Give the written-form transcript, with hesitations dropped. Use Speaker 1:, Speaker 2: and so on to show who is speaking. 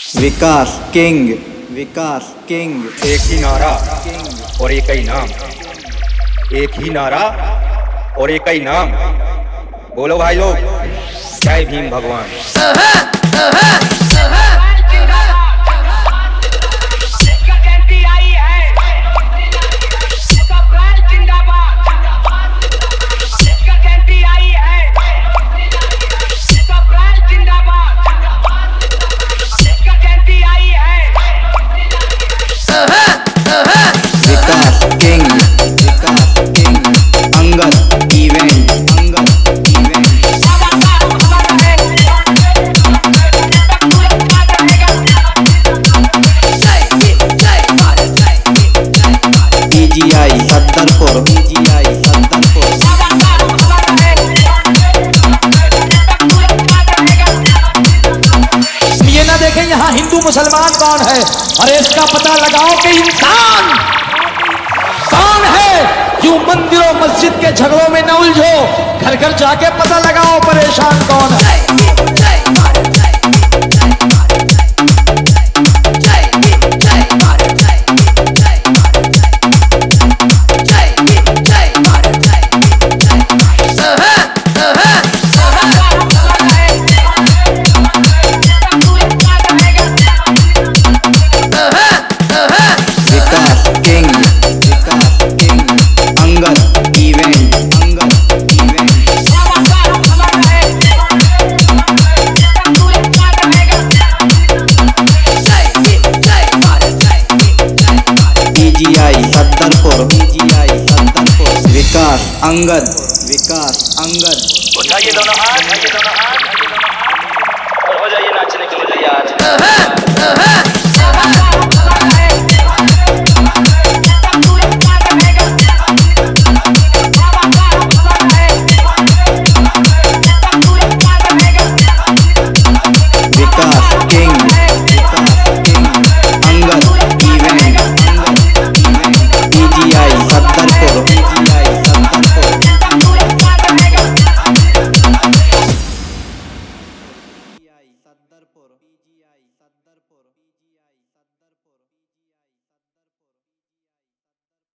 Speaker 1: विकास king, Vikas king.
Speaker 2: एक ही नारा और एक ही नाम, एक ही नारा और एक ही नाम। बोलो भाई लोग, जय भीम भगवान।
Speaker 1: Vikas king, Vikas king. Angad event, Angad event. PGI Sattarpur, PGI Sattarpur.
Speaker 3: ये ना देखें यहाँ हिंदू मुसलमान कौन है, अरे इसका पता लगाओ कि इंसान कौन है। यूं मंदिरों मस्जिद के झगड़ों में न उलझो, घर घर जाके पता लगाओ परेशान कौन है।
Speaker 1: Vikas king, Vikas king. Angad event, Angad event. PGI Sattarpur, PGI Sattarpur. Vikas Angad, Vikas Angad.
Speaker 2: उठाइए दोनों हाथ और हो जाइए नाचने के लिए तैयार।